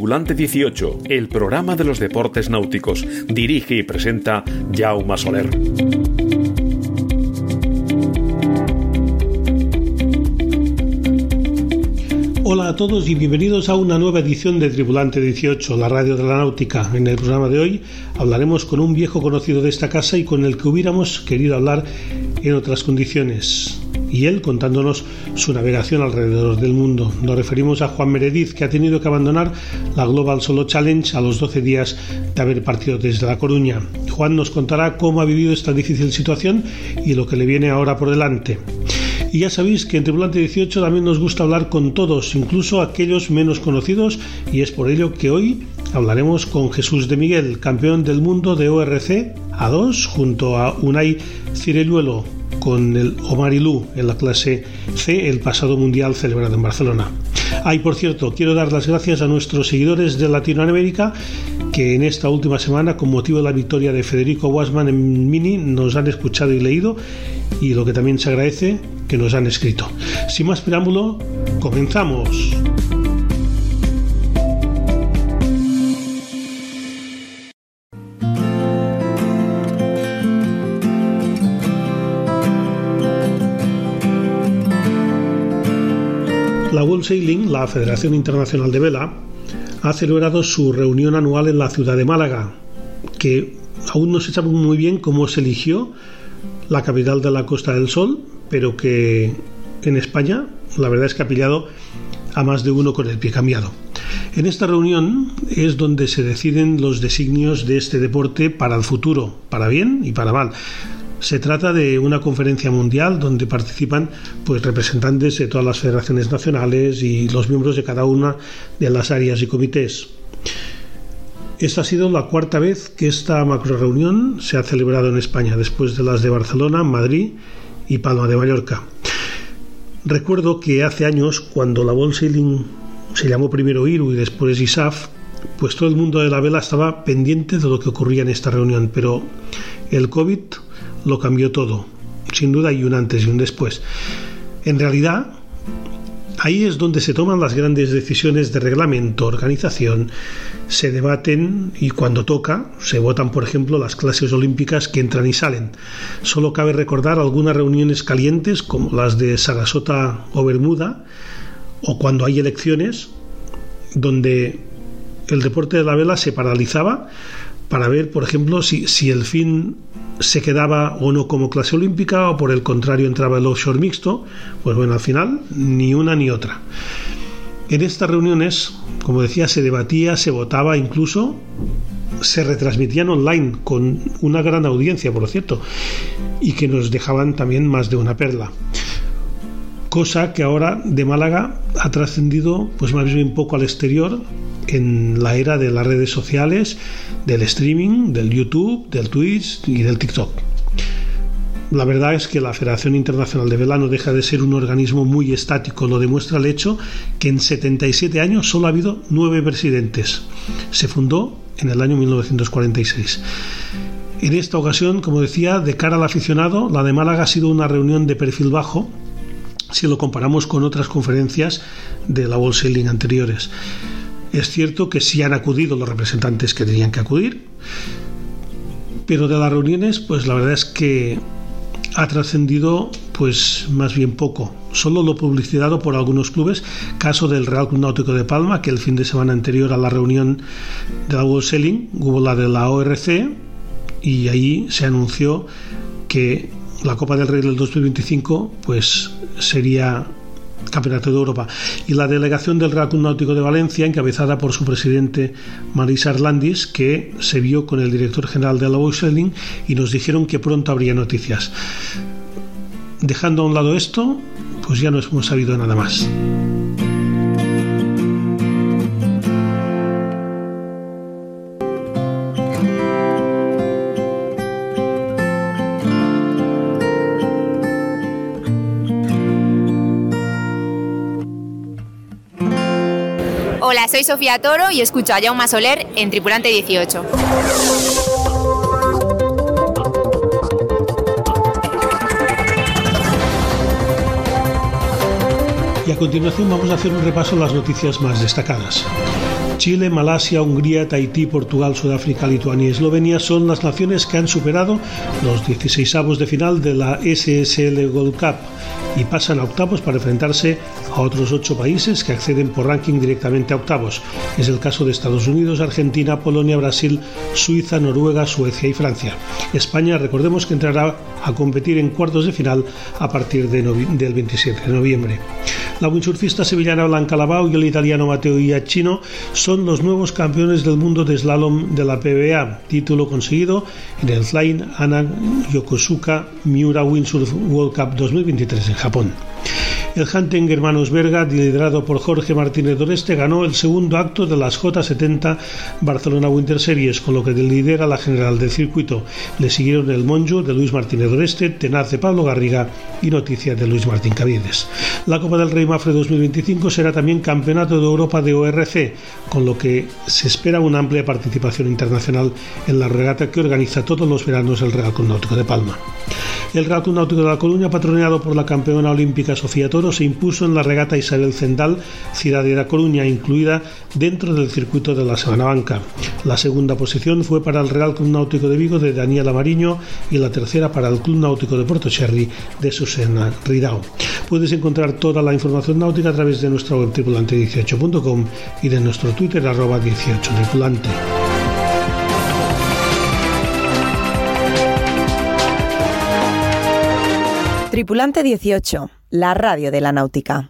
Tripulante 18, el programa de los deportes náuticos. Dirige y presenta Jaume Soler. Hola a todos y bienvenidos a una nueva edición de Tripulante 18, la radio de la náutica. En el programa de hoy hablaremos con un viejo conocido de esta casa y con el que hubiéramos querido hablar en otras condiciones, y él contándonos su navegación alrededor del mundo. Nos referimos a Juan Meredith, que ha tenido que abandonar la Global Solo Challenge a los 12 días de haber partido desde La Coruña. Juan nos contará cómo ha vivido esta difícil situación y lo que le viene ahora por delante. Y ya sabéis que en Tripulante 18 también nos gusta hablar con todos, incluso aquellos menos conocidos, y es por ello que hoy hablaremos con Jesús de Miguel, campeón del mundo de ORC A2, junto a Unai Cireluelo, con el Omarilú en la clase C, el pasado mundial celebrado en Barcelona. Y por cierto, quiero dar las gracias a nuestros seguidores de Latinoamérica, que en esta última semana, con motivo de la victoria de Federico Wasman en Mini, nos han escuchado y leído, y lo que también se agradece, que nos han escrito. Sin más preámbulo, comenzamos. La World Sailing, la Federación Internacional de Vela, ha celebrado su reunión anual en la ciudad de Málaga, que aún no se sabe muy bien cómo se eligió la capital de la Costa del Sol, pero que en España la verdad es que ha pillado a más de uno con el pie cambiado. En esta reunión es donde se deciden los designios de este deporte para el futuro, para bien y para mal. Se trata de una conferencia mundial donde participan representantes de todas las federaciones nacionales y los miembros de cada una de las áreas y comités. Esta ha sido la cuarta vez que esta macro reunión se ha celebrado en España, después de las de Barcelona, Madrid y Palma de Mallorca. Recuerdo que hace años, cuando la World Sailing se llamó primero IRU y después ISAF, pues todo el mundo de la vela estaba pendiente de lo que ocurría en esta reunión, pero el COVID lo cambió todo. Sin duda hay un antes y un después. En realidad, ahí es donde se toman las grandes decisiones de reglamento, organización, se debaten y cuando toca se votan, por ejemplo, las clases olímpicas que entran y salen. Solo cabe recordar algunas reuniones calientes como las de Sarasota o Bermuda, o cuando hay elecciones donde el deporte de la vela se paralizaba para ver, por ejemplo, si el fin se quedaba o no como clase olímpica, o por el contrario entraba el offshore mixto. Pues bueno, al final ni una ni otra. En estas reuniones, como decía, se debatía, se votaba, incluso se retransmitían online con una gran audiencia, por cierto, y que nos dejaban también más de una perla. Cosa que ahora de Málaga ha trascendido pues más bien un poco al exterior, en la era de las redes sociales, del streaming, del YouTube, del Twitch y del TikTok. La verdad es que la Federación Internacional de Vela no deja de ser un organismo muy estático. Lo demuestra el hecho que en 77 años solo ha habido 9 presidentes. Se fundó en el año 1946. En esta ocasión, como decía, de cara al aficionado, la de Málaga ha sido una reunión de perfil bajo si lo comparamos con otras conferencias de la World Sailing anteriores. Es cierto que sí han acudido los representantes que tenían que acudir, pero de las reuniones, pues la verdad es que ha trascendido pues más bien poco. Solo lo publicitado por algunos clubes, caso del Real Club Náutico de Palma, que el fin de semana anterior a la reunión de la World Sailing hubo la de la ORC, y ahí se anunció que la Copa del Rey del 2025 pues sería Campeonato de Europa, y la delegación del Real Club Náutico de Valencia, encabezada por su presidente Marisa Arlandis, que se vio con el director general de la World Sailing y nos dijeron que pronto habría noticias. Dejando a un lado esto, pues ya no hemos sabido nada más. Hola, soy Sofía Toro y escucho a Jaume Soler en Tripulante 18. Y a continuación vamos a hacer un repaso de las noticias más destacadas. Chile, Malasia, Hungría, Tahití, Portugal, Sudáfrica, Lituania y Eslovenia son las naciones que han superado los 16avos de final de la SSL Gold Cup y pasan a octavos para enfrentarse a otros 8 países que acceden por ranking directamente a octavos. Es el caso de Estados Unidos, Argentina, Polonia, Brasil, Suiza, Noruega, Suecia y Francia. España, recordemos que entrará a competir en cuartos de final a partir del 27 de noviembre. La windsurfista sevillana Blanca Lavao y el italiano Matteo Iacchino son los nuevos campeones del mundo de slalom de la PBA, título conseguido en el Flying Anna Yokosuka Miura Windsurf World Cup 2023 en Japón. El Hunting Hermanos Berga, liderado por Jorge Martínez Doreste, ganó el segundo acto de las J70 Barcelona Winter Series, con lo que lidera la general del circuito. Le siguieron el Monjo de Luis Martínez Doreste, Tenaz de Pablo Garriga y Noticia de Luis Martín Caviedes. La Copa del Rey Mafre 2025 será también Campeonato de Europa de ORC, con lo que se espera una amplia participación internacional en la regata que organiza todos los veranos el Real Club Náutico de Palma. El Real Club Náutico de La Coruña, patrocinado por la campeona olímpica Sofía Toro, se impuso en la regata Isabel Zendal, Ciudad de La Coruña, incluida dentro del circuito de la Semana Banca. La segunda posición fue para el Real Club Náutico de Vigo de Daniela Mariño y la tercera para el Club Náutico de Puerto Cherry de Susana Ridao. Puedes encontrar toda la información náutica a través de nuestra web tripulante18.com y de nuestro Twitter @18tripulante. Tripulante 18, la radio de la náutica.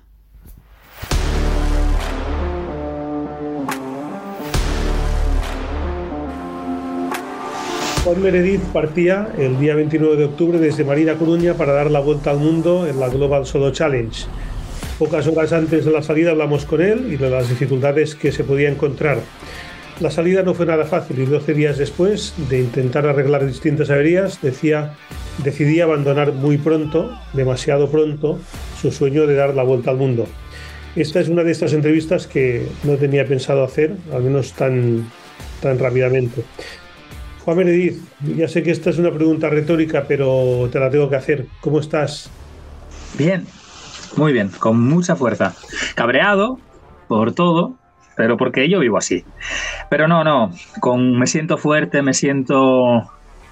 Juan Meredith partía el día 29 de octubre desde Marina Coruña para dar la vuelta al mundo en la Global Solo Challenge. Pocas horas antes de la salida hablamos con él y de las dificultades que se podía encontrar. La salida no fue nada fácil y 12 días después de intentar arreglar distintas averías, decidí abandonar muy pronto, demasiado pronto, su sueño de dar la vuelta al mundo. Esta es una de estas entrevistas que no tenía pensado hacer, al menos tan rápidamente. Juan Meredith, ya sé que esta es una pregunta retórica, pero te la tengo que hacer. ¿Cómo estás? Bien, muy bien, con mucha fuerza. Cabreado por todo, pero porque yo vivo así. Pero no, me siento fuerte, me siento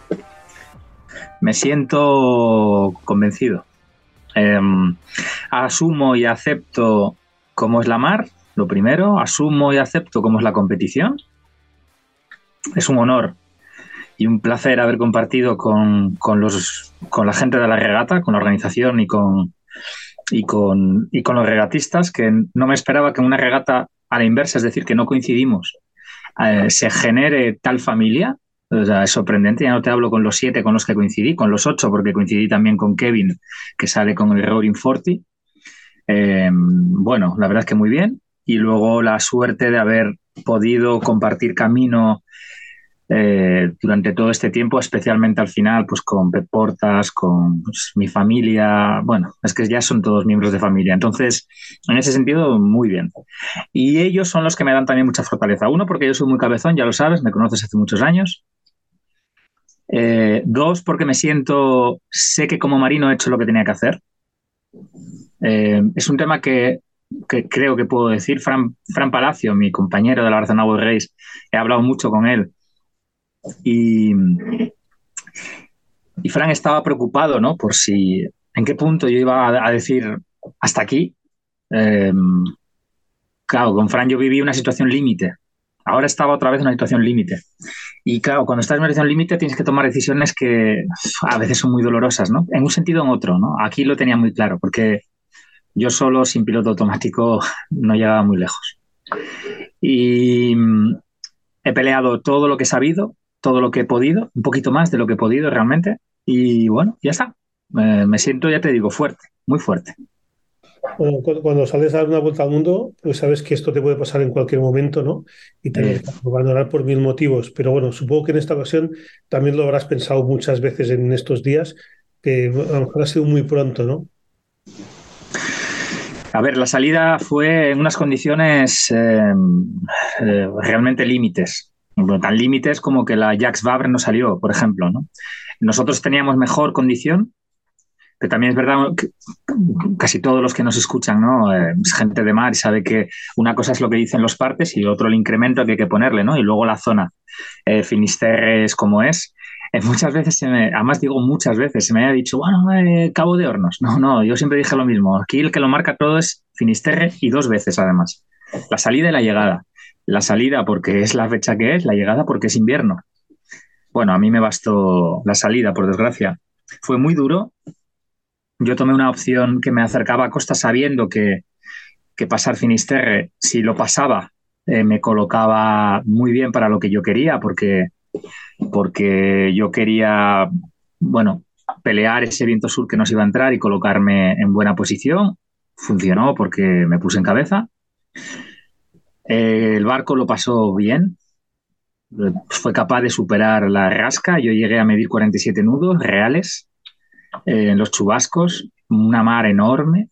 convencido. Asumo y acepto cómo es la mar, lo primero. Asumo y acepto cómo es la competición. Es un honor y un placer haber compartido con la gente de la regata, con la organización y con los regatistas, que no me esperaba que en una regata a la inversa, es decir, que no coincidimos, se genere tal familia. O sea, es sorprendente. Ya no te hablo con los 7 con los que coincidí, con los 8, porque coincidí también con Kevin, que sale con el Roaring 40. Bueno, la verdad es que muy bien. Y luego la suerte de haber podido compartir camino durante todo este tiempo, especialmente al final, pues con Pep Portas, con mi familia. Bueno, es que ya son todos miembros de familia. Entonces, en ese sentido, muy bien. Y ellos son los que me dan también mucha fortaleza. Uno, porque yo soy muy cabezón, ya lo sabes, me conoces hace muchos años. 2, porque sé que como marino he hecho lo que tenía que hacer. Es un tema que creo que puedo decir. Fran Palacio, mi compañero de la Barcelona World Race, he hablado mucho con él. Y Fran estaba preocupado, ¿no? Por si, en qué punto yo iba a decir hasta aquí. Claro, con Fran yo viví una situación límite. Ahora estaba otra vez en una situación límite. Y claro, cuando estás en una situación límite tienes que tomar decisiones que a veces son muy dolorosas, ¿no? En un sentido o en otro, ¿no? Aquí lo tenía muy claro, porque yo solo, sin piloto automático, no llegaba muy lejos. Y he peleado todo lo que he sabido, todo lo que he podido, un poquito más de lo que he podido realmente. Y bueno, ya está. Me siento, ya te digo, fuerte, muy fuerte. Bueno, cuando sales a dar una vuelta al mundo, pues sabes que esto te puede pasar en cualquier momento, ¿no? Y tener que abandonar por 1000 motivos. Pero bueno, supongo que en esta ocasión también lo habrás pensado muchas veces en estos días, que a lo mejor ha sido muy pronto, ¿no? A ver, la salida fue en unas condiciones realmente límites. Tan límites como que la Jacques Vabre no salió, por ejemplo, ¿no? Nosotros teníamos mejor condición Pero también es verdad que casi todos los que nos escuchan, ¿no? Es gente de mar y sabe que una cosa es lo que dicen los partes y otro el incremento que hay que ponerle, ¿no? Y luego la zona. Finisterre es como es. Muchas veces, además digo muchas veces, se me ha dicho, bueno, Cabo de Hornos. No, yo siempre dije lo mismo. Aquí el que lo marca todo es Finisterre y 2 veces además. La salida y la llegada. La salida porque es la fecha que es, la llegada porque es invierno. Bueno, a mí me bastó la salida, por desgracia. Fue muy duro. Yo tomé una opción que me acercaba a costa sabiendo que pasar Finisterre, si lo pasaba, me colocaba muy bien para lo que yo quería, porque yo quería, bueno, pelear ese viento sur que nos iba a entrar y colocarme en buena posición. Funcionó porque me puse en cabeza. El barco lo pasó bien, fue capaz de superar la rasca. Yo llegué a medir 47 nudos reales en los chubascos, una mar enorme.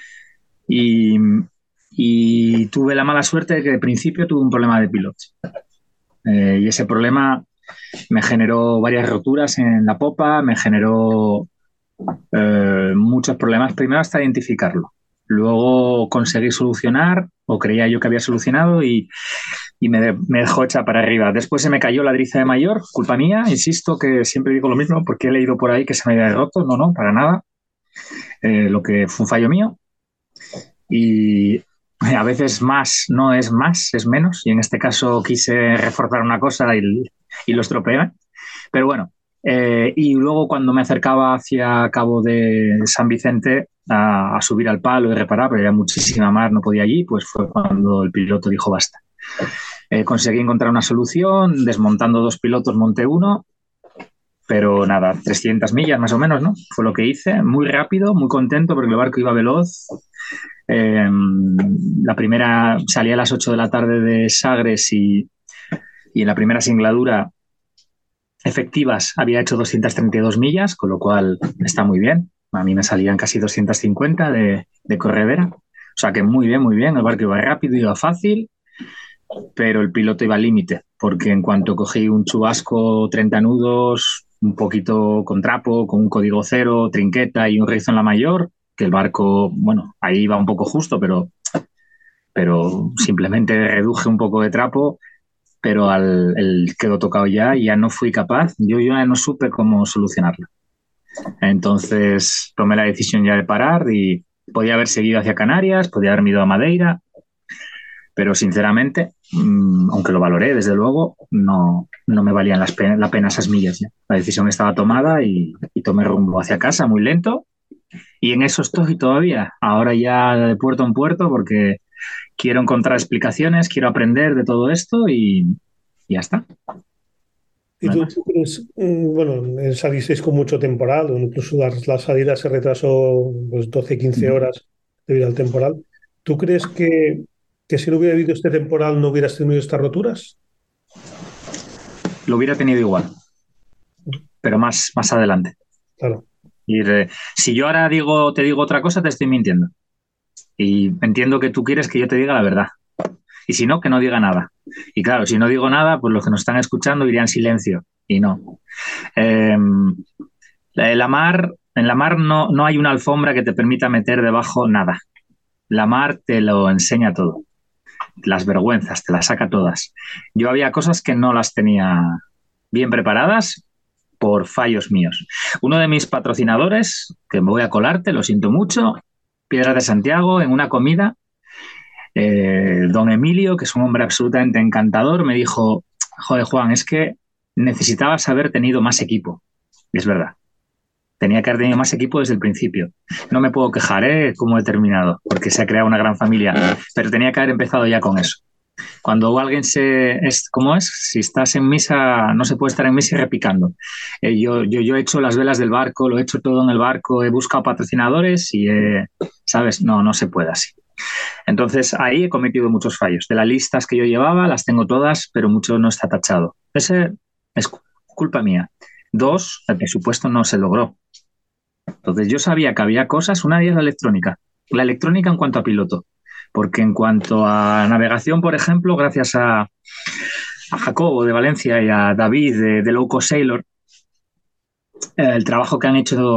Y tuve la mala suerte de que de principio tuve un problema de piloto. Y ese problema me generó varias roturas en la popa, me generó muchos problemas, primero hasta identificarlo. Luego conseguí solucionar, o creía yo que había solucionado, y me dejó hecha para arriba. Después se me cayó la driza de mayor, culpa mía, insisto que siempre digo lo mismo porque he leído por ahí que se me había roto, no, para nada. Lo que fue un fallo mío. Y a veces más no es más, es menos, y en este caso quise reforzar una cosa y lo estropeé. Pero bueno, y luego cuando me acercaba hacia Cabo de San Vicente a subir al palo y reparar, pero era muchísima mar, no podía allí, pues fue cuando el piloto dijo basta. Conseguí encontrar una solución, desmontando 2 pilotos monté uno, pero nada, 300 millas más o menos, ¿no? Fue lo que hice, muy rápido, muy contento porque el barco iba veloz. La primera salía a las 8 de la tarde de Sagres y en la primera singladura efectivas había hecho 232 millas, con lo cual está muy bien. A mí me salían casi 250 de corredera. O sea que muy bien. El barco iba rápido, iba fácil, pero el piloto iba al límite, porque en cuanto cogí un chubasco, 30 nudos, un poquito con trapo, con un código 0, trinqueta y un rizo en la mayor, que el barco, bueno, ahí iba un poco justo, pero simplemente reduje un poco de trapo, pero el quedó tocado ya y ya no fui capaz, yo ya no supe cómo solucionarlo. Entonces tomé la decisión ya de parar y podía haber seguido hacia Canarias, podía haberme ido a Madeira, pero sinceramente, aunque lo valoré desde luego, no me valían la pena esas millas ya. La decisión estaba tomada y tomé rumbo hacia casa muy lento. Y en eso estoy todavía, ahora ya de puerto en puerto, porque quiero encontrar explicaciones, quiero aprender de todo esto y ya está. ¿Y tú crees, bueno, salisteis con mucho temporal, o incluso la salida se retrasó pues, 12, 15 horas debido al temporal? ¿Tú crees que si no hubiera habido este temporal no hubieras tenido estas roturas? Lo hubiera tenido igual, pero más adelante. Claro. Y si yo ahora te digo otra cosa, te estoy mintiendo. Y entiendo que tú quieres que yo te diga la verdad. Y si no, que no diga nada. Y claro, si no digo nada, pues los que nos están escuchando irían silencio. Y no. En la mar no hay una alfombra que te permita meter debajo nada. La mar te lo enseña todo. Las vergüenzas, te las saca todas. Yo había cosas que no las tenía bien preparadas por fallos míos. Uno de mis patrocinadores, que me voy a colarte, lo siento mucho, Piedras de Santiago, en una comida, don Emilio, que es un hombre absolutamente encantador, me dijo, joder Juan, es que necesitabas haber tenido más equipo. Y es verdad, tenía que haber tenido más equipo desde el principio. No me puedo quejar, cómo he terminado, porque se ha creado una gran familia, pero tenía que haber empezado ya con eso. Cuando alguien ¿cómo es? Si estás en misa, no se puede estar en misa y repicando. Yo he hecho las velas del barco, lo he hecho todo en el barco, he buscado patrocinadores y, ¿sabes? No se puede así. Entonces, ahí he cometido muchos fallos. De las listas que yo llevaba, las tengo todas, pero mucho no está tachado. Ese es culpa mía. 2, el presupuesto no se logró. Entonces, yo sabía que había cosas, una de ellas la electrónica. La electrónica en cuanto a piloto. Porque en cuanto a navegación, por ejemplo, gracias a Jacobo de Valencia y a David de Low Cost Sailor, el trabajo que han hecho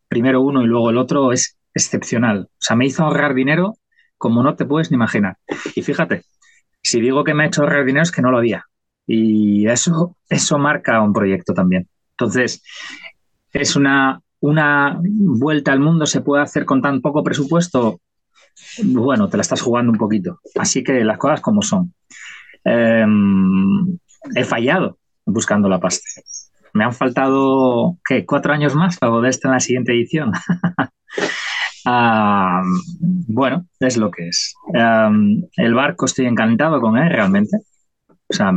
primero uno y luego el otro es excepcional. O sea, me hizo ahorrar dinero como no te puedes ni imaginar. Y fíjate, si digo que me ha hecho ahorrar dinero es que no lo había. Y eso marca un proyecto también. Entonces, es una vuelta al mundo, se puede hacer con tan poco presupuesto. Bueno, te la estás jugando un poquito. Así que las cosas como son. Eh, He fallado buscando la pasta. Me han faltado, ¿qué? 4 años más para poder estar en la siguiente edición. Bueno, es lo que es. El barco estoy encantado con él, realmente. O sea,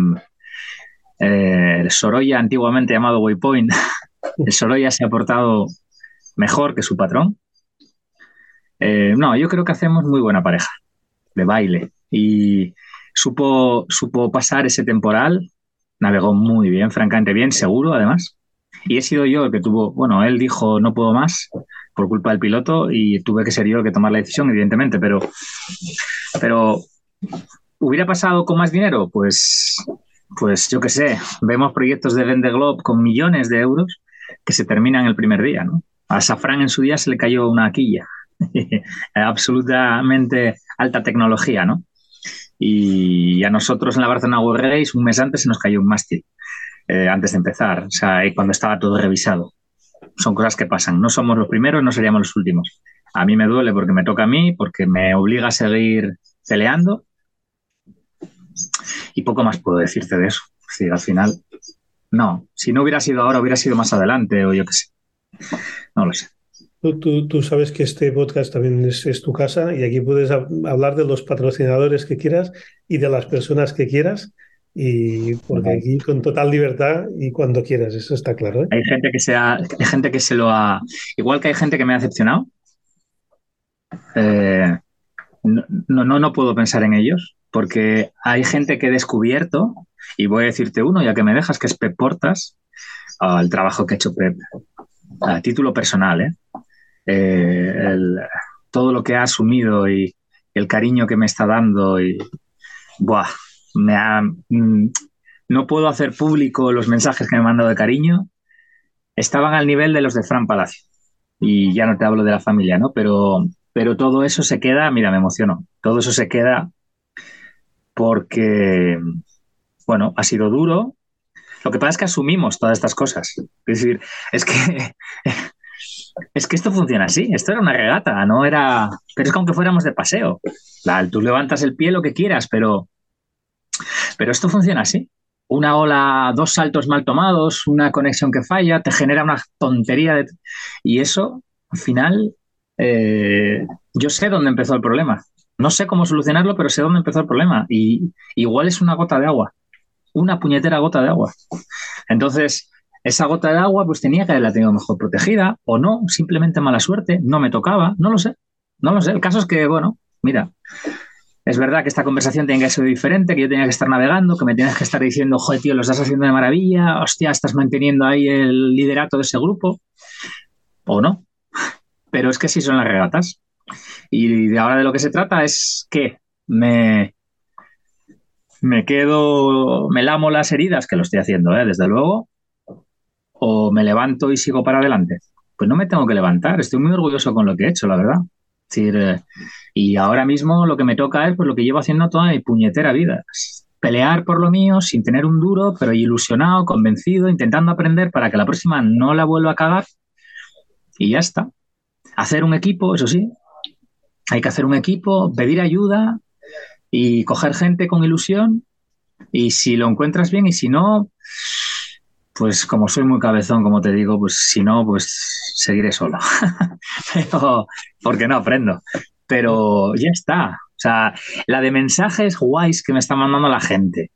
el Sorolla, antiguamente llamado Waypoint, el Sorolla se ha portado mejor que su patrón. No, yo creo que hacemos muy buena pareja de baile y supo pasar ese temporal, navegó muy bien, francamente bien, seguro además. Y he sido yo el que tuvo, bueno, él dijo no puedo más por culpa del piloto y tuve que ser yo el que tomar la decisión, evidentemente, pero ¿hubiera pasado con más dinero? Pues yo qué sé, vemos proyectos de Vendée Globe con millones de euros que se terminan el primer día, ¿no? A Safran en su día se le cayó una quilla. Absolutamente alta tecnología, ¿no? Y a nosotros en la Barcelona World Race un mes antes se nos cayó un mástil antes de empezar, o sea, cuando estaba todo revisado. Son cosas que pasan, no somos los primeros, no seríamos los últimos. A mí me duele porque me toca a mí, porque me obliga a seguir peleando y poco más puedo decirte de eso. Es decir, al final, no, si no hubiera sido ahora, hubiera sido más adelante o yo qué sé, no lo sé. Tú sabes que este podcast también es tu casa y aquí puedes hablar de los patrocinadores que quieras y de las personas que quieras, y porque aquí con total libertad y cuando quieras, eso está claro, ¿eh? Hay gente que se lo ha... Igual que hay gente que me ha decepcionado, no puedo pensar en ellos, porque hay gente que he descubierto, y voy a decirte uno, ya que me dejas, que es Pep Portas, el trabajo que ha hecho Pep, a título personal, todo lo que ha asumido y el cariño que me está dando y buah, no puedo hacer público los mensajes que me han mandado de cariño. Estaban al nivel de los de Fran Palacio y ya no te hablo de la familia, ¿no? Pero todo eso se queda, mira, me emocionó, todo eso se queda porque, bueno, ha sido duro. Lo que pasa es que asumimos todas estas cosas. Es decir, es que es que esto funciona así. Esto era una regata, no era... Pero es como que fuéramos de paseo. Tú levantas el pie lo que quieras, pero esto funciona así. Una ola, 2 saltos mal tomados, una conexión que falla, te genera una tontería. Y eso, al final, yo sé dónde empezó el problema. No sé cómo solucionarlo, pero sé dónde empezó el problema. Y igual es una gota de agua. Una puñetera gota de agua. Entonces, esa gota de agua pues tenía que haberla tenido mejor protegida o no, simplemente mala suerte, no me tocaba, no lo sé. El caso es que, bueno, mira, es verdad que esta conversación tenía que ser diferente, que yo tenía que estar navegando, que me tienes que estar diciendo, joder, tío, lo estás haciendo de maravilla, hostia, estás manteniendo ahí el liderato de ese grupo, o no. Pero es que sí son las regatas. Y de ahora de lo que se trata es que me lamo las heridas, que lo estoy haciendo, desde luego, o me levanto y sigo para adelante. Pues no me tengo que levantar, estoy muy orgulloso con lo que he hecho, la verdad. Es decir, y ahora mismo lo que me toca es pues, lo que llevo haciendo toda mi puñetera vida. Pelear por lo mío sin tener un duro, pero ilusionado, convencido, intentando aprender para que la próxima no la vuelva a cagar y ya está. Hacer un equipo, eso sí, hay que hacer un equipo, pedir ayuda y coger gente con ilusión, y si lo encuentras bien y si no, pues como soy muy cabezón, como te digo, pues si no, pues seguiré solo. Pero, porque no aprendo. Pero ya está. O sea, la de mensajes guays que me está mandando la gente.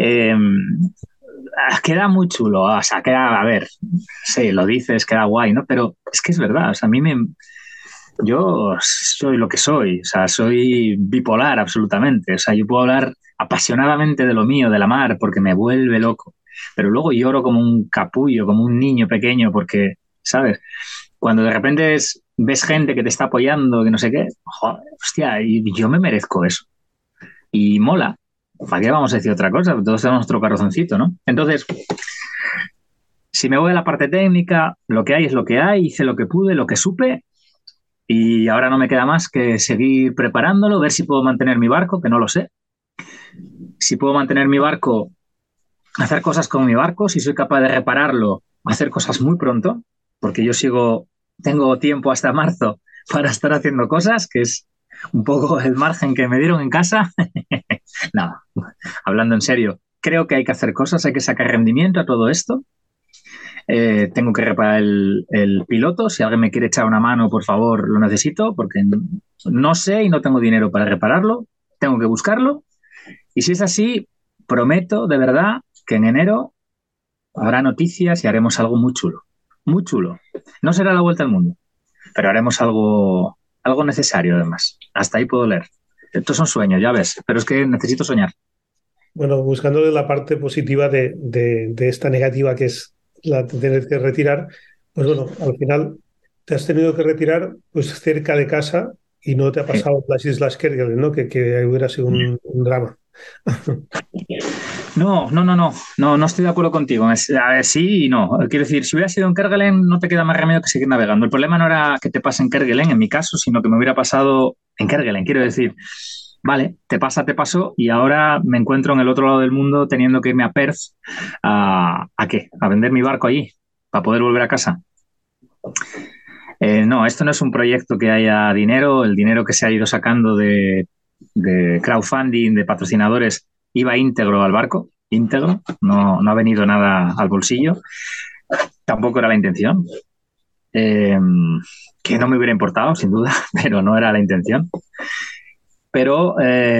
Queda muy chulo. O sea, queda, a ver, sí, lo dices, queda guay, ¿no? Pero es que es verdad. O sea, yo soy lo que soy. O sea, soy bipolar absolutamente. O sea, yo puedo hablar apasionadamente de lo mío, de la mar, porque me vuelve loco. Pero luego lloro como un capullo, como un niño pequeño, porque, ¿sabes? Cuando de repente ves gente que te está apoyando, que no sé qué, joder, hostia, y yo me merezco eso. Y mola. ¿Para qué vamos a decir otra cosa? Todos tenemos nuestro corazoncito, ¿no? Entonces, Si me voy a la parte técnica, lo que hay es lo que hay, hice lo que pude, lo que supe, y ahora no me queda más que seguir preparándolo, ver si puedo mantener mi barco, que no lo sé. Si puedo mantener mi barco, hacer cosas con mi barco, si soy capaz de repararlo, hacer cosas muy pronto, porque tengo tiempo hasta marzo para estar haciendo cosas, que es un poco el margen que me dieron en casa. No, hablando en serio, creo que hay que hacer cosas, hay que sacar rendimiento a todo esto. Tengo que reparar el piloto. Si alguien me quiere echar una mano, por favor, lo necesito, porque no sé y no tengo dinero para repararlo. Tengo que buscarlo. Y si es así, prometo de verdad que en enero habrá noticias y haremos algo muy chulo. Muy chulo. No será la vuelta al mundo, pero haremos algo necesario además. Hasta ahí puedo leer. Estos son sueños, ya ves, pero es que necesito soñar. Bueno, buscando la parte positiva de esta negativa que es la de tener que retirar, pues bueno, al final te has tenido que retirar pues cerca de casa y no te ha pasado en las Islas Kerguelen, ¿no? Que hubiera sido un drama. No estoy de acuerdo contigo. A ver, sí y no. Quiero decir, si hubiera sido en Kerguelen, no te queda más remedio que seguir navegando. El problema no era que te pase en Kerguelen, en mi caso, sino que me hubiera pasado en Kerguelen. Quiero decir, vale, te pasó y ahora me encuentro en el otro lado del mundo teniendo que irme a Perth ¿a qué? A vender mi barco allí para poder volver a casa. No, esto no es un proyecto que haya dinero. El dinero que se ha ido sacando de crowdfunding, de patrocinadores, iba íntegro al barco, íntegro. No ha venido nada al bolsillo. Tampoco era la intención. Que no me hubiera importado, sin duda, pero no era la intención. Pero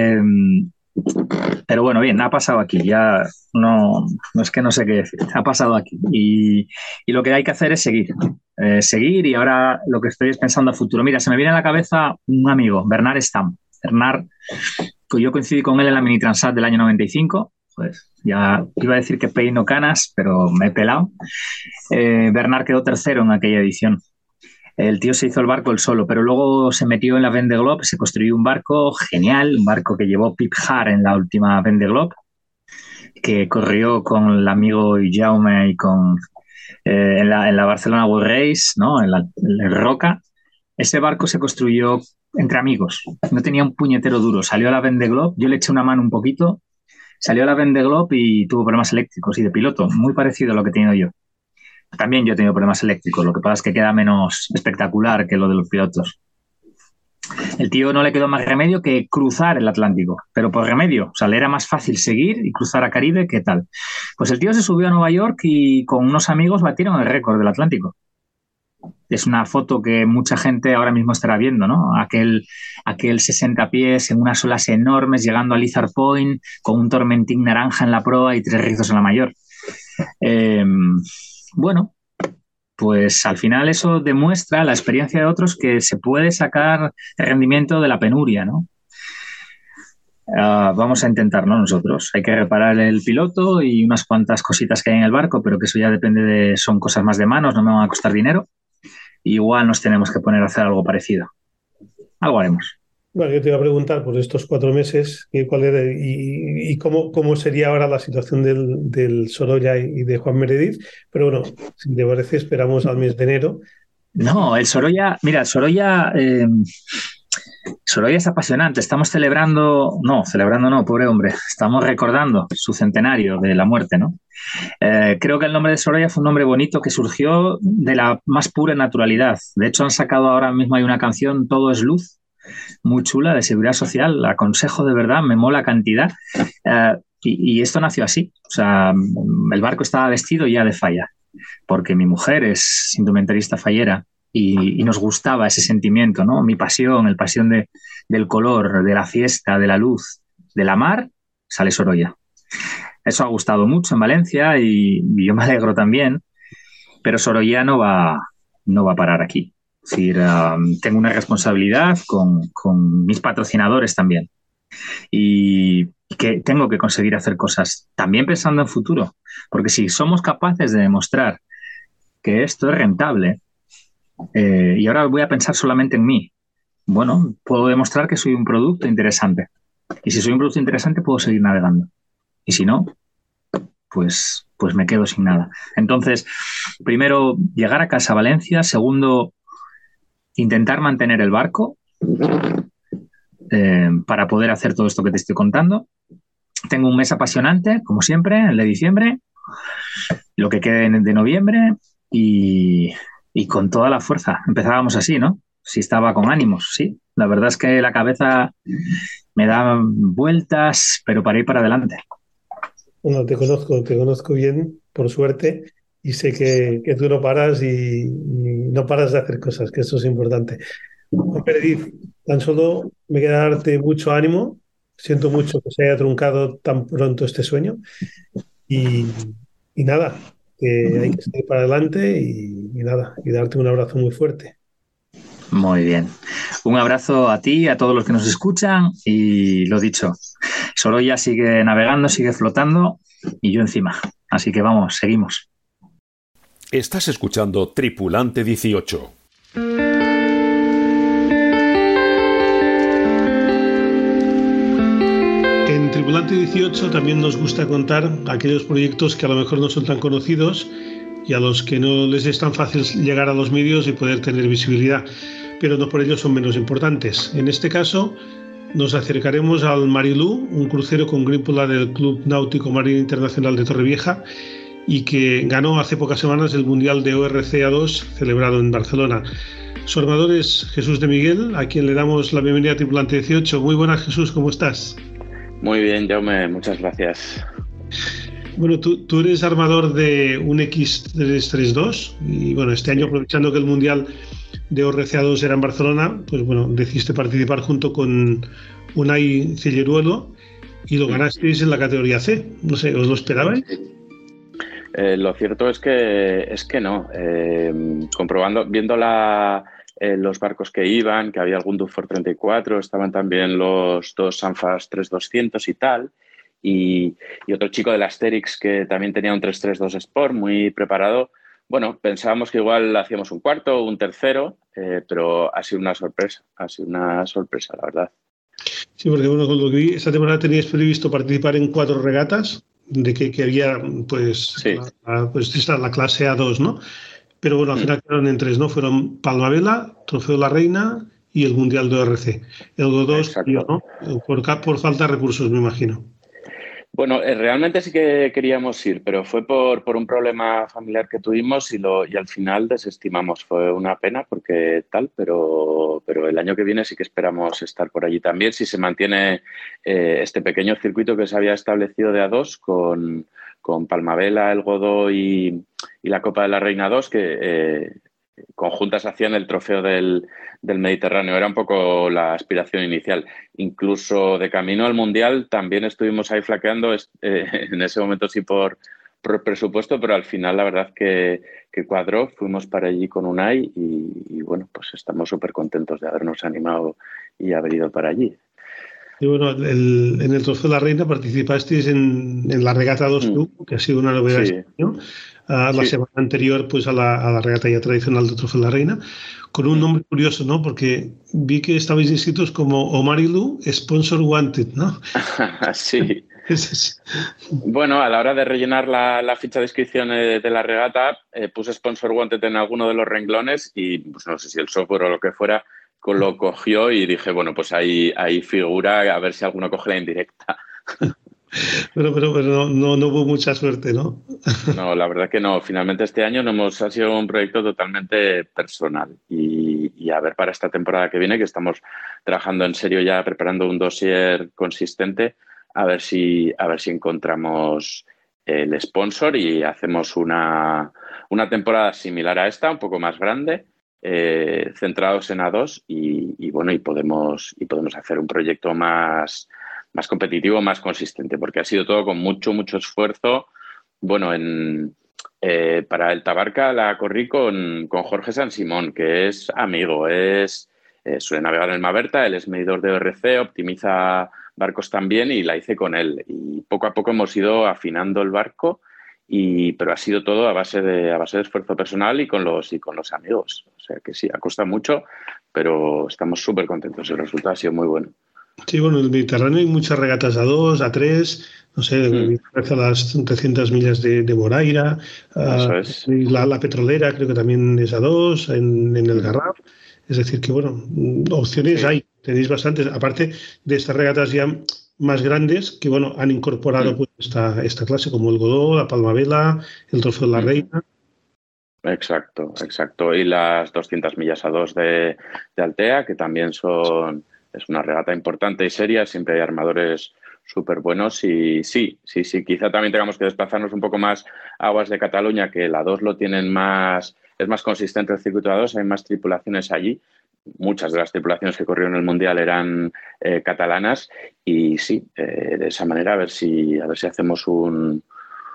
bueno, bien, ha pasado aquí. Ya no es que no sé qué decir. Ha pasado aquí. Y lo que hay que hacer es seguir. Seguir, y ahora lo que estoy es pensando a futuro. Mira, se me viene a la cabeza un amigo, Bernard Stam. Bernard, yo coincidí con él en la Mini Transat del año 95. Pues ya iba a decir que peino canas, pero me he pelado. Bernard quedó tercero en aquella edición. El tío se hizo el barco él solo, pero luego se metió en la Vendée Globe, se construyó un barco genial, un barco que llevó Pip Har en la última Vendée Globe, que corrió con el amigo Jaume y en la Barcelona World Race, ¿no? En Roca. Ese barco se construyó entre amigos, no tenía un puñetero duro. Salió a la Vendée Globe, yo le eché una mano un poquito, salió a la Vendée Globe y tuvo problemas eléctricos y de piloto, muy parecido a lo que he tenido yo. También yo he tenido problemas eléctricos, lo que pasa es que queda menos espectacular que lo de los pilotos. El tío no le quedó más remedio que cruzar el Atlántico, pero por remedio, o sea, le era más fácil seguir y cruzar a Caribe que tal. Pues el tío se subió a Nueva York y con unos amigos batieron el récord del Atlántico. Es una foto que mucha gente ahora mismo estará viendo, ¿no? Aquel 60 pies en unas olas enormes llegando a Lizard Point con un tormentín naranja en la proa y 3 rizos en la mayor. Bueno, pues al final eso demuestra la experiencia de otros que se puede sacar rendimiento de la penuria, ¿no? Vamos a intentarlo nosotros. Hay que reparar el piloto y unas cuantas cositas que hay en el barco, pero que eso ya depende son cosas más de manos, no me van a costar dinero. Igual nos tenemos que poner a hacer algo parecido. Algo haremos. Bueno, yo te iba a preguntar por estos 4 meses cuál era y cómo sería ahora la situación del Sorolla y de Juan Meredith, pero bueno, si te parece, esperamos al mes de enero. No, el Sorolla, mira, el Sorolla es apasionante. Estamos celebrando no, pobre hombre, estamos recordando su centenario de la muerte, ¿no? Creo que el nombre de Sorolla fue un nombre bonito que surgió de la más pura naturalidad. De hecho, han sacado ahora mismo, hay una canción, Todo es Luz, muy chula, de seguridad social. La aconsejo de verdad, me mola cantidad. Y esto nació así. O sea, el barco estaba vestido ya de falla, porque mi mujer es indumentarista fallera y nos gustaba ese sentimiento, ¿no? Mi pasión, el pasión del color, de la fiesta, de la luz, de la mar, sale Sorolla. Eso ha gustado mucho en Valencia y yo me alegro también, pero Sorolla no va a parar aquí. Es decir, tengo una responsabilidad con mis patrocinadores también y que tengo que conseguir hacer cosas también pensando en futuro, porque si somos capaces de demostrar que esto es rentable, y ahora voy a pensar solamente en mí, bueno, puedo demostrar que soy un producto interesante, y si soy un producto interesante puedo seguir navegando, y si no, pues me quedo sin nada. Entonces, primero, llegar a casa a Valencia. Segundo, intentar mantener el barco para poder hacer todo esto que te estoy contando. Tengo un mes apasionante, como siempre, el de diciembre, lo que quede de noviembre y con toda la fuerza. Empezábamos así, ¿no? Sí, estaba con ánimos, sí. La verdad es que la cabeza me da vueltas, pero para ir para adelante. Bueno, te conozco bien, por suerte, y sé que tú no paras y no paras de hacer cosas, que eso es importante. Juan Pérez, tan solo me queda darte mucho ánimo. Siento mucho que se haya truncado tan pronto este sueño. Y, y nada, que hay que seguir para adelante y nada, y darte un abrazo muy fuerte. Muy bien. Un abrazo a ti, a todos los que nos escuchan y lo dicho, Sorolla sigue navegando, sigue flotando y yo encima. Así que vamos, seguimos. Estás escuchando Tripulante 18. En Tripulante 18 también nos gusta contar aquellos proyectos que a lo mejor no son tan conocidos y a los que no les es tan fácil llegar a los medios y poder tener visibilidad, pero no por ello son menos importantes. En este caso nos acercaremos al Marilú, un crucero con grípola del Club Náutico Marino Internacional de Torrevieja y que ganó hace pocas semanas el Mundial de ORC A2 celebrado en Barcelona. Su armador es Jesús de Miguel, a quien le damos la bienvenida a Tripulante 18. Muy buenas, Jesús, ¿cómo estás? Muy bien, Jaume, muchas gracias. Bueno, tú eres armador de un X332 y bueno, este año, aprovechando que el Mundial de ORCA2 era en Barcelona, pues bueno, decidiste participar junto con Unai Celleruelo y lo ganasteis en la categoría C. No sé, ¿os lo esperabais? Lo cierto es que no. Viendo los barcos que iban, que había algún Dufour 34, estaban también los dos Sanfas 3200 y tal, y otro chico del Asterix que también tenía un 332 Sport muy preparado. Bueno, pensábamos que igual hacíamos un cuarto o un tercero, pero ha sido una sorpresa, la verdad. Sí, porque bueno, con lo que vi, esta temporada teníais previsto participar en 4 regatas, de que había pues, sí. la clase A2, ¿no? Pero bueno, al final quedaron en 3, ¿no? Fueron Palmavela, Trofeo La Reina y el Mundial de ORC. El Godós, ¿no? Por falta de recursos, me imagino. Bueno, realmente sí que queríamos ir, pero fue por un problema familiar que tuvimos y al final desestimamos. Fue una pena porque pero el año que viene sí que esperamos estar por allí también, si se mantiene este pequeño circuito que se había establecido de A2 con Palmavela, el Godó y la Copa de la Reina 2, que conjuntas hacían el trofeo del Mediterráneo. Era un poco la aspiración inicial. Incluso de camino al Mundial también estuvimos ahí flaqueando, en ese momento sí por presupuesto, pero al final la verdad que cuadró. Fuimos para allí con Unai y bueno, pues estamos súper contentos de habernos animado y haber ido para allí. Y bueno, en el Trofeo de la Reina participasteis en la regata 2 Club, que ha sido una novedad este año. La semana anterior pues a la regata ya tradicional del Trofeo de la Reina, con un nombre curioso, ¿no? Porque vi que estabais inscritos como Omarilu Sponsor Wanted, ¿no? Sí. Bueno, a la hora de rellenar la ficha de inscripción de la regata, puse Sponsor Wanted en alguno de los renglones y pues no sé si el software o lo que fuera lo cogió y dije, bueno, pues ahí figura, a ver si alguno coge la indirecta. Pero no hubo mucha suerte, ¿no? No, la verdad que no. Finalmente este año ha sido un proyecto totalmente personal y a ver para esta temporada que viene, que estamos trabajando en serio ya, preparando un dossier consistente, a ver si encontramos el sponsor y hacemos una temporada similar a esta, un poco más grande, centrados en A2 y bueno, y podemos hacer un proyecto más competitivo, más consistente, porque ha sido todo con mucho esfuerzo. Bueno, para el Tabarca la corrí con Jorge San Simón, que es amigo, suele navegar en el Maberta, él es medidor de ORC, optimiza barcos también y la hice con él. Y poco a poco hemos ido afinando el barco, pero ha sido todo a base de esfuerzo personal y con los amigos. O sea que sí, ha costado mucho, pero estamos súper contentos. El resultado ha sido muy bueno. Sí, bueno, en el Mediterráneo hay muchas regatas a 2, a 3, no sé, a las 300 millas de Moraira, Eso es. y la petrolera creo que también es a 2 en el Garraf. Es decir, que bueno, opciones Sí. hay, tenéis bastantes. Aparte de estas regatas ya más grandes que bueno, han incorporado pues, esta clase, como el Godó, la Palmavela, el Trofeo de la Reina. Exacto, exacto. Y las 200 millas a 2 de Altea, que también es una regata importante y seria, siempre hay armadores súper buenos y sí, quizá también tengamos que desplazarnos un poco más a aguas de Cataluña, que la 2 lo tienen más, es más consistente el circuito a 2, hay más tripulaciones allí. Muchas de las tripulaciones que corrieron el Mundial eran catalanas y sí, de esa manera a ver si hacemos un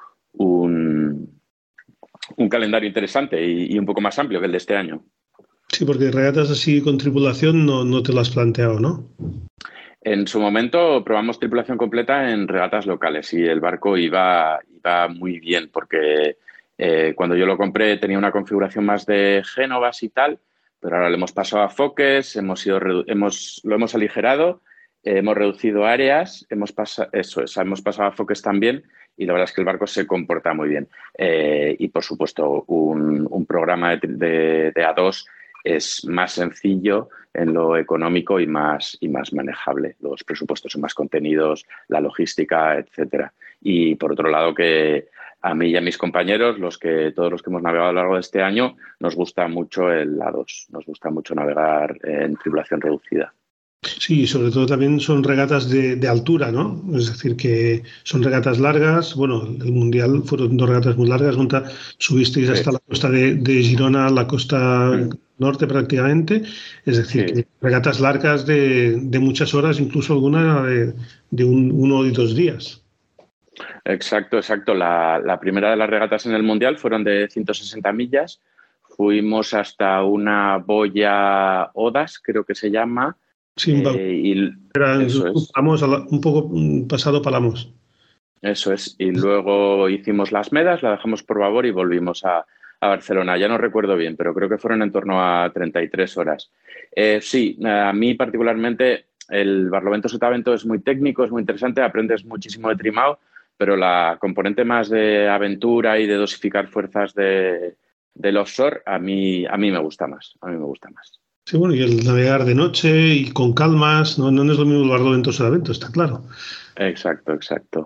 calendario interesante y un poco más amplio que el de este año. Sí, porque regatas así con tripulación no te lo has planteado, ¿no? En su momento probamos tripulación completa en regatas locales y el barco iba muy bien porque cuando yo lo compré tenía una configuración más de Génovas y tal, pero ahora le hemos pasado a foques, lo hemos aligerado, hemos reducido áreas, hemos pasado a foques también y la verdad es que el barco se comporta muy bien. Y por supuesto un programa de A2 es más sencillo en lo económico y más manejable. Los presupuestos son más contenidos, la logística, etcétera. Y por otro lado, que a mí y a mis compañeros, todos los que hemos navegado a lo largo de este año, nos gusta mucho el A2, nos gusta mucho navegar en tripulación reducida. Sí, sobre todo también son regatas de altura, ¿no? Es decir, que son regatas largas. Bueno, el Mundial fueron 2 regatas muy largas. Una subisteis hasta la costa de Girona, la costa norte prácticamente. Es decir, que regatas largas de muchas horas, incluso alguna de 1 y 2 días. Exacto. La primera de las regatas en el Mundial fueron de 160 millas. Fuimos hasta una boya Odas, creo que se llama. Sí, eso es. Un poco pasado Palamos. Eso es. Y luego hicimos las Medas, la dejamos por babor y volvimos a Barcelona. Ya no recuerdo bien, pero creo que fueron en torno a 33 horas. Sí, a mí particularmente el Barlovento Sotavento es muy técnico, es muy interesante, aprendes muchísimo de trimado, pero la componente más de aventura y de dosificar fuerzas del offshore a mí me gusta más. A mí me gusta más. Sí, bueno, y el navegar de noche y con calmas, no es lo mismo el Barlovento Sotavento, está claro. Exacto.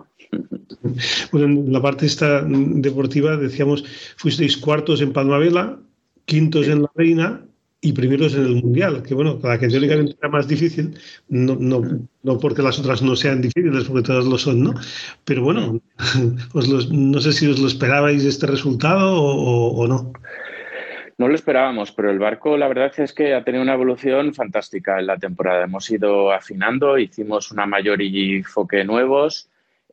Bueno, en la parte esta deportiva decíamos, fuisteis cuartos en Palmavela, quintos en la Reina y primeros en el Mundial, que bueno, la que teóricamente era más difícil, no porque las otras no sean difíciles, porque todas lo son, ¿no? Pero bueno, no sé si os lo esperabais este resultado o no. No lo esperábamos, pero el barco la verdad es que ha tenido una evolución fantástica en la temporada. Hemos ido afinando, hicimos una mayor y foque nuevos,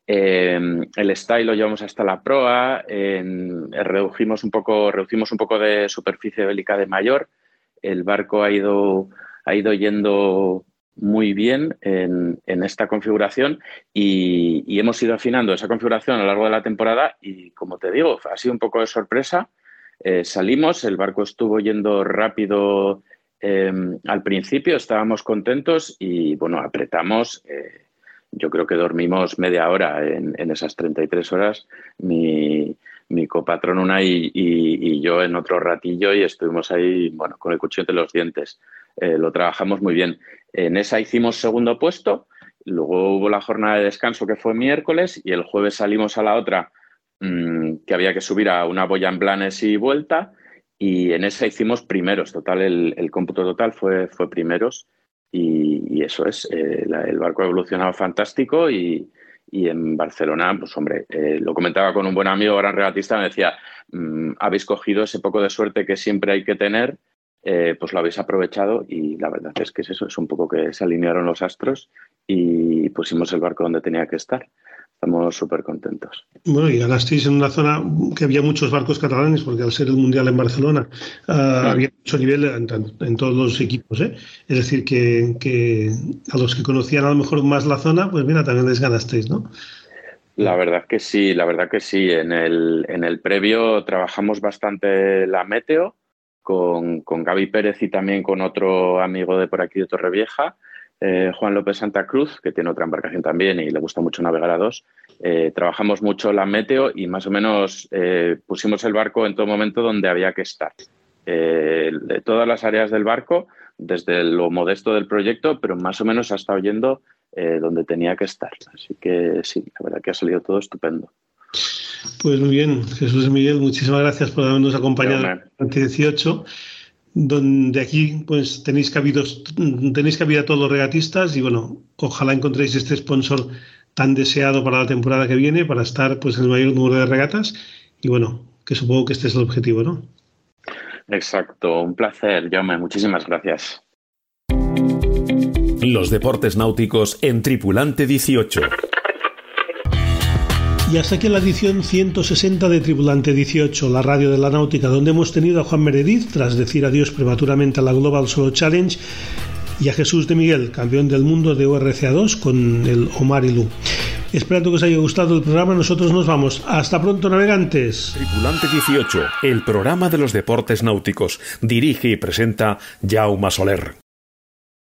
el style lo llevamos hasta la proa, reducimos un poco de superficie bélica de mayor. El barco ha ido yendo muy bien en esta configuración y hemos ido afinando esa configuración a lo largo de la temporada y, como te digo, ha sido un poco de sorpresa. Salimos, el barco estuvo yendo rápido al principio, estábamos contentos y, bueno, apretamos. Yo creo que dormimos media hora en esas 33 horas. Mi copatrón Unai y yo en otro ratillo y estuvimos ahí, bueno, con el cuchillo entre los dientes. Lo trabajamos muy bien. En esa hicimos segundo puesto, luego hubo la jornada de descanso que fue miércoles y el jueves salimos a la otra que había que subir a una boya en Blanes y vuelta y en esa hicimos primeros. Total, el cómputo total fue primeros y eso es. El barco ha evolucionado fantástico y en Barcelona, pues hombre, lo comentaba con un buen amigo, gran regatista, me decía, habéis cogido ese poco de suerte que siempre hay que tener, pues lo habéis aprovechado y la verdad es que es eso, es un poco que se alinearon los astros y pusimos el barco donde tenía que estar. Estamos súper contentos. Bueno, y ganasteis en una zona que había muchos barcos catalanes, porque al ser el Mundial en Barcelona había mucho nivel en todos los equipos, ¿eh? Es decir, que a los que conocían a lo mejor más la zona, pues mira, también les ganasteis, ¿no? La verdad que sí. En el previo trabajamos bastante la meteo con Gaby Pérez y también con otro amigo de por aquí de Torrevieja. Juan López Santa Cruz, que tiene otra embarcación también y le gusta mucho navegar a dos. Trabajamos mucho la meteo y más o menos pusimos el barco en todo momento donde había que estar. De todas las áreas del barco, desde lo modesto del proyecto, pero más o menos ha estado yendo donde tenía que estar. Así que sí, la verdad que ha salido todo estupendo. Pues muy bien, Jesús y Miguel, muchísimas gracias por habernos acompañado en el 18, donde aquí pues tenéis cabida a todos los regatistas y bueno, ojalá encontréis este sponsor tan deseado para la temporada que viene, para estar pues en el mayor número de regatas y bueno, que supongo que este es el objetivo, ¿no? Exacto, un placer, Jaume, muchísimas gracias. Los deportes náuticos en Tripulante 18. Y hasta aquí la edición 160 de Tripulante 18, la radio de la náutica, donde hemos tenido a Juan Meredith, tras decir adiós prematuramente a la Global Solo Challenge, y a Jesús de Miguel, campeón del mundo de ORCA2 con el Omar y Lu. Esperando que os haya gustado el programa, nosotros nos vamos. ¡Hasta pronto, navegantes! Tripulante 18, el programa de los deportes náuticos. Dirige y presenta Jaume Soler.